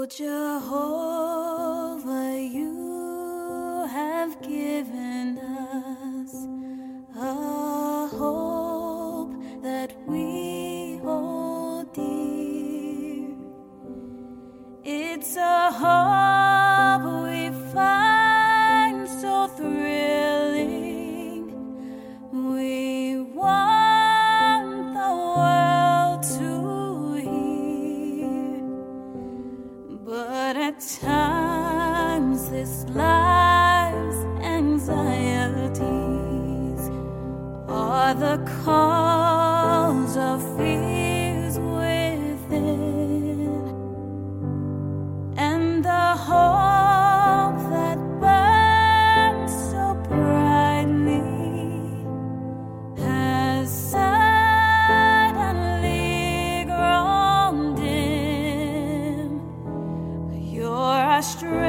Jehovah, you have given us a hope that we hold dear. It's a hope we find so thrilling. We want the world to hear. But at times this life's anxieties are the cause of fears within, and the hope that burns so brightly has suddenly grown dim. You're our strength.